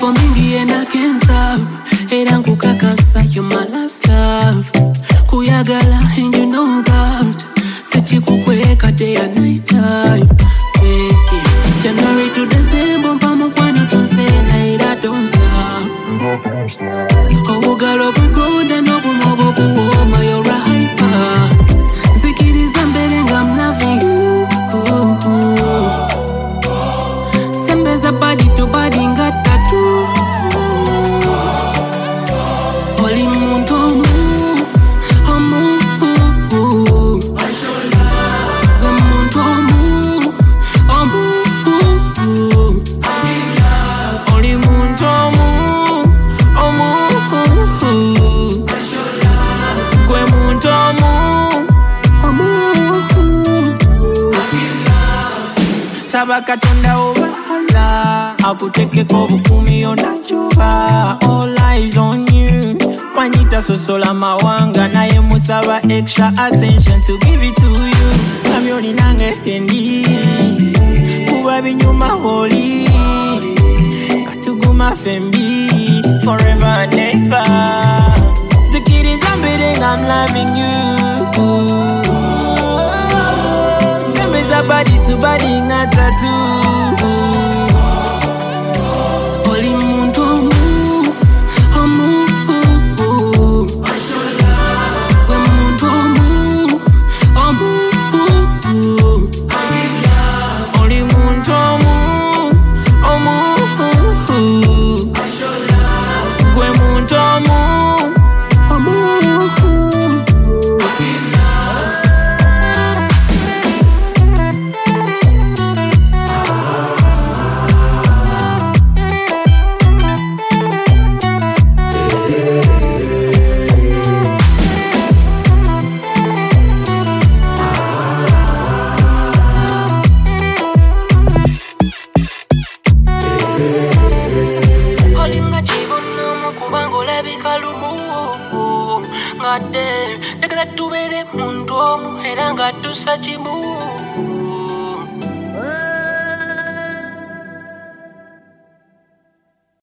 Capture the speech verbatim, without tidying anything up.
Miko mingi and I can't stop. Era nkukakasa, you're my last love. Kuyagala and you know that. Sechi kukweka day and night time. Yeah, yeah. January to December, mpamu kwano tunsela ira don't stop. Oh, galo bugoda no bumobo buoma, you're a hyper. Zikiriza mbele I'm loving you. Oh, oh. Sembeza body to body ngata tattoo. Oli muntu omu, omu, omu. Gwe muntu omu, omu, omu. Oli muntu omu, omu, omu. Gwe muntu omu, omu, omu. Saba katonda oba Allah, akutekeko bukumi onachoba. All eyes on you. Manita sosola mawanga naye musaba extra attention to give it to you. Kamyoni nange pendi kuba binyuma holi katuguma fembi forever and ever. Zikiriza mbele I'm loving you. Sembeza body to body ngata tattoo. Oli muntu omu, omu, omu. Gwe muntu omu, omu, omu. Oli muntu omu, omu, omu. Gwe muntu omu, omu, omu. Olinga chibono mukubango lebikalumu ngade degala tubere mundu omu era nga tusachimu.